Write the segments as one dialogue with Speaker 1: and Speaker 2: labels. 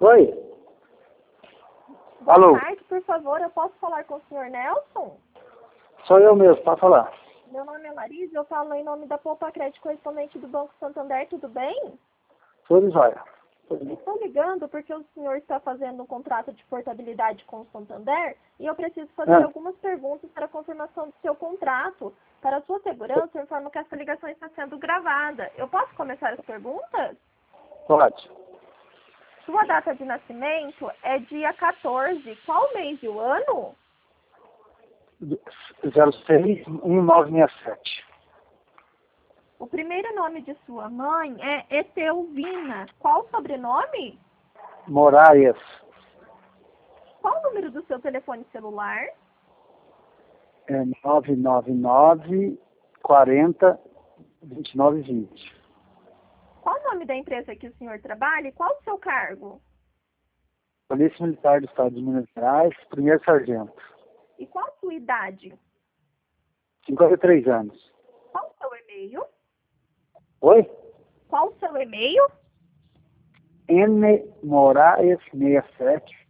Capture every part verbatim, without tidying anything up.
Speaker 1: Oi?
Speaker 2: Boa
Speaker 1: Alô?
Speaker 2: tarde, por favor, eu posso falar com o senhor Nelson?
Speaker 1: Sou eu mesmo, pode falar.
Speaker 2: Meu nome é Larissa, eu falo em nome da Poupa Crédito correspondente do Banco Santander, tudo bem?
Speaker 1: Tudo jóia.
Speaker 2: Estou ligando porque o senhor está fazendo um contrato de portabilidade com o Santander e eu preciso fazer
Speaker 1: Ah.
Speaker 2: algumas perguntas para a confirmação do seu contrato. Para a sua segurança, eu informo que essa ligação está sendo gravada. Eu posso começar as perguntas?
Speaker 1: Pode.
Speaker 2: Sua data de nascimento é dia quatorze. Qual mês e o ano?
Speaker 1: zero seis um nove seis sete.
Speaker 2: O primeiro nome de sua mãe é Etelvina. Qual o sobrenome?
Speaker 1: Moraes.
Speaker 2: Qual o número do seu telefone celular?
Speaker 1: É nove nove nove, quarenta, vinte e nove vinte.
Speaker 2: Qual o nome da empresa que o senhor trabalha e qual o seu cargo?
Speaker 1: Polícia Militar do Estado de Minas Gerais, primeiro sargento.
Speaker 2: E qual a sua idade?
Speaker 1: cinquenta e três anos.
Speaker 2: Qual o seu e-mail?
Speaker 1: Oi?
Speaker 2: Qual o seu e-mail?
Speaker 1: N Moraes sessenta e sete.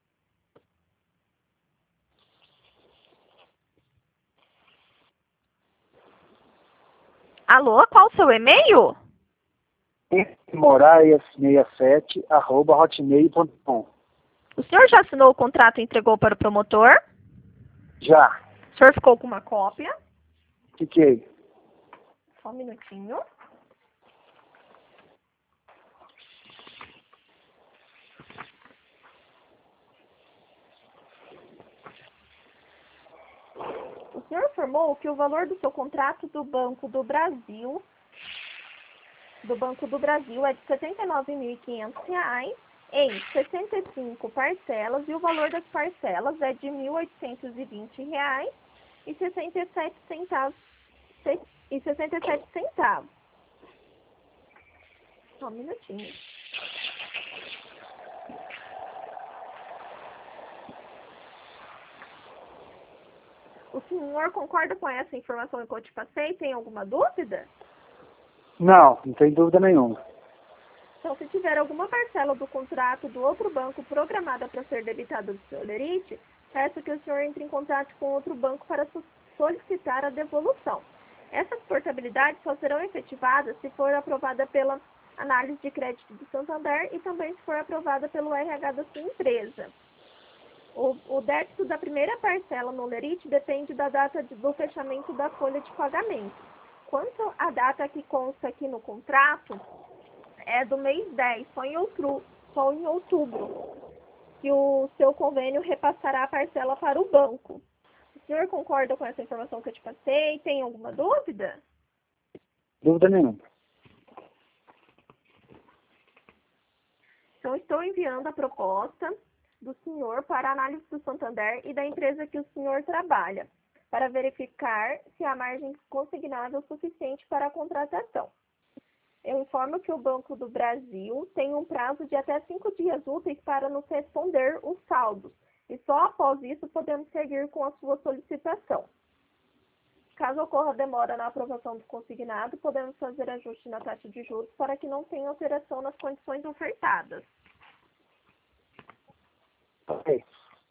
Speaker 2: Alô, qual o seu e-mail?
Speaker 1: N Moraes sessenta e sete, arroba hotmail ponto com.
Speaker 2: O senhor já assinou o contrato e entregou para o promotor?
Speaker 1: Já.
Speaker 2: O senhor ficou com uma cópia?
Speaker 1: Fiquei.
Speaker 2: Só um minutinho. O senhor informou que o valor do seu contrato do Banco do Brasil, do Banco do Brasil é de setenta e nove mil e quinhentos reais em sessenta e cinco parcelas e o valor das parcelas é de mil oitocentos e vinte reais e sessenta e sete centavos. E sessenta e sete centavos. Só um minutinho. O senhor concorda com essa informação que eu te passei? Tem alguma dúvida?
Speaker 1: Não, não tem dúvida nenhuma.
Speaker 2: Então, se tiver alguma parcela do contrato do outro banco programada para ser debitada do seu lerite, peço que o senhor entre em contato com outro banco para solicitar a devolução. Essas portabilidades só serão efetivadas se for aprovada pela análise de crédito do Santander e também se for aprovada pelo R H da sua empresa. O, o débito da primeira parcela no lerite depende da data de, do fechamento da folha de pagamento. Quanto à data que consta aqui no contrato, é do mês dez, só em outubro, só em outubro, que o seu convênio repassará a parcela para o banco. O senhor concorda com essa informação que eu te passei? Tem alguma dúvida?
Speaker 1: Dúvida nenhuma.
Speaker 2: Então, estou enviando a proposta do senhor para a análise do Santander e da empresa que o senhor trabalha, para verificar se há margem consignável suficiente para a contratação. Eu informo que o Banco do Brasil tem um prazo de até cinco dias úteis para nos responder os saldos, e só após isso podemos seguir com a sua solicitação. Caso ocorra demora na aprovação do consignado, podemos fazer ajuste na taxa de juros para que não tenha alteração nas condições ofertadas.
Speaker 1: Ok.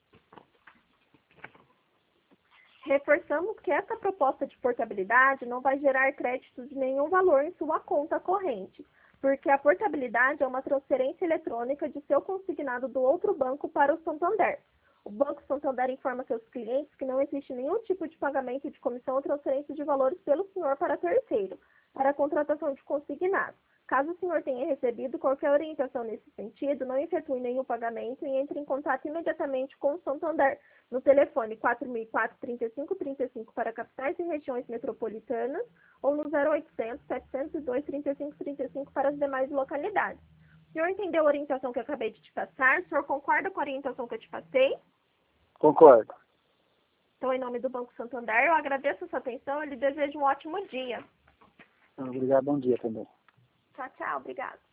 Speaker 2: Reforçamos que essa proposta de portabilidade não vai gerar créditos de nenhum valor em sua conta corrente, porque a portabilidade é uma transferência eletrônica de seu consignado do outro banco para o Santander. O Banco Santander informa seus clientes que não existe nenhum tipo de pagamento de comissão ou transferência de valores pelo senhor para terceiro, para a contratação de consignado. Caso o senhor tenha recebido qualquer orientação nesse sentido, não efetue nenhum pagamento e entre em contato imediatamente com o Santander no telefone quatro mil e quatro, trinta e cinco, trinta e cinco para capitais e regiões metropolitanas ou no zero oitocentos, setecentos e dois, trinta e cinco, trinta e cinco para as demais localidades. O senhor entendeu a orientação que eu acabei de te passar? O senhor concorda com a orientação que eu te passei?
Speaker 1: Concordo.
Speaker 2: Então, em nome do Banco Santander, eu agradeço a sua atenção e lhe desejo um ótimo dia.
Speaker 1: Obrigado, bom dia também.
Speaker 2: Tchau, tchau. Obrigada.